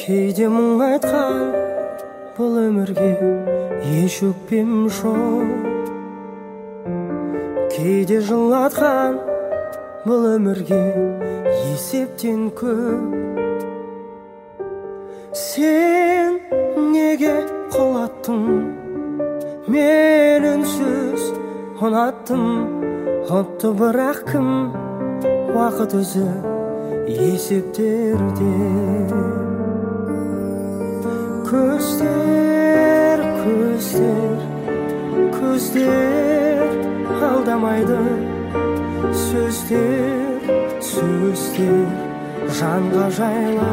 кейде мұң айтқан бұл өмірге еш өкпем жоқ. Кейде жылатқан бұл өмірге есептен көп. Сен неге құлаттың, мен үнсіз ұнаттым. Отты бірақ кім, уақыт өзі есептерде. Көздер, көздер, көздер алдамайды. Сөздер, сөздер жанға жайлы.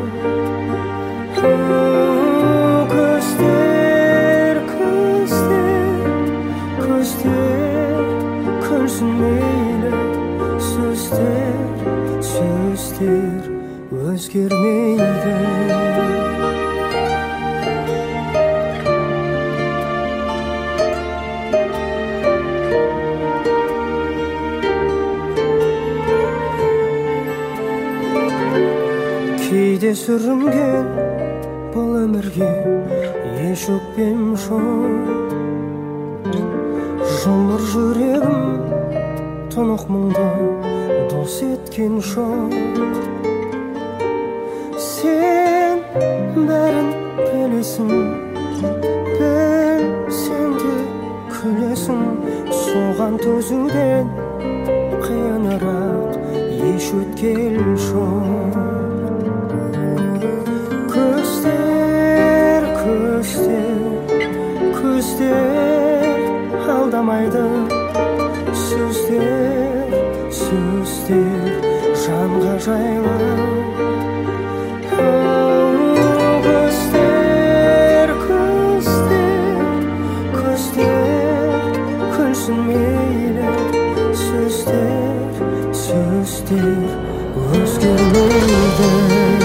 Көздер, көздер, көздер күлсін мейлі. Сөздер, сөздер өзгермейді. Кейде сүрінген бұл өмірге еш өкпем жоқ. Жұмыр жүрегім тұнық мұңды дос еткен жоқ. Сен бәрін білесің, білсең де күлесің. Соған төзуден қиынырақ еш өткел жоқ. Көздер, көздер, көздер алдамайды. Сөздер, сөздер жанға жайлы. Көздер, көздер, көздер күлсін мейлі. Сөздер, сөздер өзгермейді.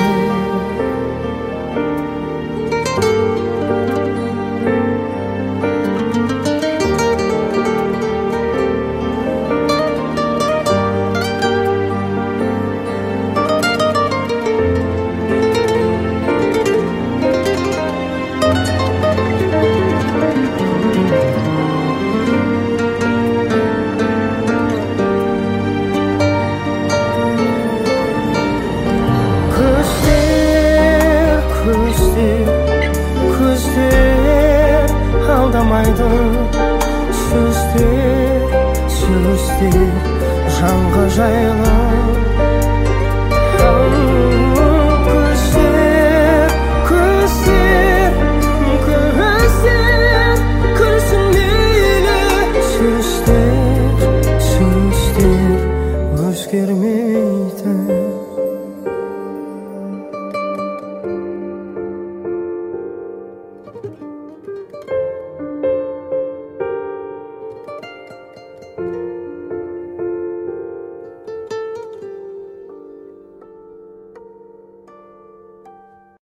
Көздер алдамайды. Сөздер, сөздер жанға жайлы.